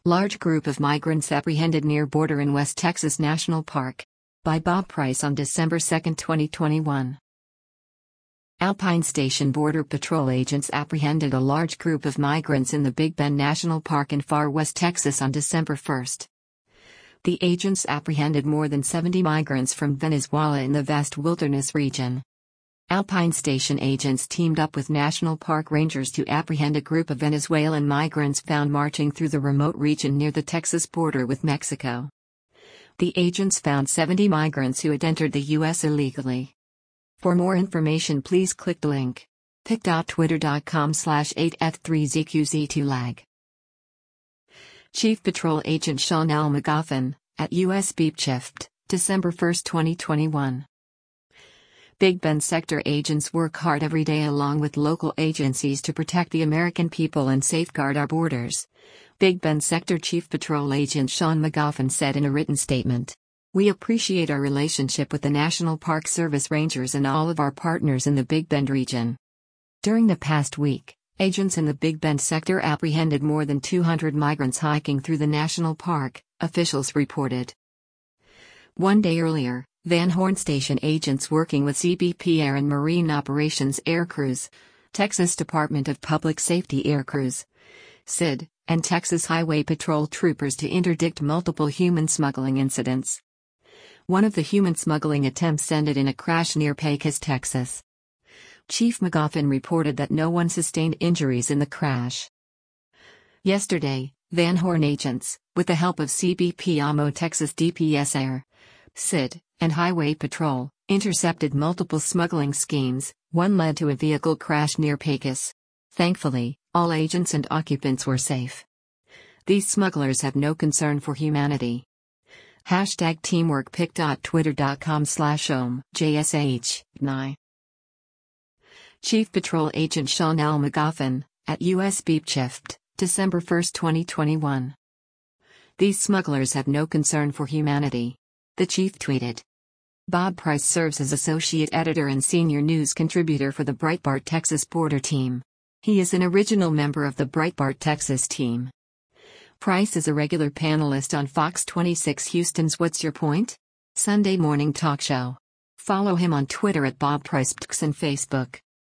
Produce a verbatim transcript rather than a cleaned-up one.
Large group of migrants apprehended near border in West Texas National Park. By Bob Price on December second, twenty twenty-one. Alpine Station Border Patrol agents apprehended a large group of migrants in the Big Bend National Park in far west Texas on December first. The agents apprehended more than seventy migrants from Venezuela in the vast wilderness region. Alpine Station agents teamed up with National Park Rangers to apprehend a group of Venezuelan migrants found marching through the remote region near the Texas border with Mexico. The agents found seventy migrants who had entered the U S illegally. For more information, please click the link pic dot twitter dot com slash eight F three Z Q Z two lag. Chief Patrol Agent Sean L. McGoffin, at U S Beep Shift, December first, twenty twenty-one. Big Bend sector agents work hard every day along with local agencies to protect the American people and safeguard our borders. Big Bend Sector Chief Patrol Agent Sean McGoffin said in a written statement. We appreciate our relationship with the National Park Service Rangers and all of our partners in the Big Bend region. During the past week, agents in the Big Bend sector apprehended more than two hundred migrants hiking through the national park, officials reported. One day earlier, Van Horn Station agents working with C B P Air and Marine Operations Air Crews, Texas Department of Public Safety Air Crews, S I D, and Texas Highway Patrol troopers to interdict multiple human smuggling incidents. One of the human smuggling attempts ended in a crash near Pecos, Texas. Chief McGoffin reported that no one sustained injuries in the crash. Yesterday, Van Horn agents, with the help of C B P A M O Texas D P S Air, S I D, and Highway Patrol, intercepted multiple smuggling schemes. One led to a vehicle crash near Pecos. Thankfully, all agents and occupants were safe. These smugglers have no concern for humanity. Hashtag teamwork pic dot twitter dot com slash ohm J S H nine. Chief Patrol Agent Sean L. McGoffin, at U S Beep Shift, December first, twenty twenty-one. These smugglers have no concern for humanity. The chief tweeted. Bob Price serves as associate editor and senior news contributor for the Breitbart Texas Border Team. He is an original member of the Breitbart Texas team. Price is a regular panelist on Fox twenty-six Houston's What's Your Point? Sunday morning talk show. Follow him on Twitter at Bob Price and Facebook.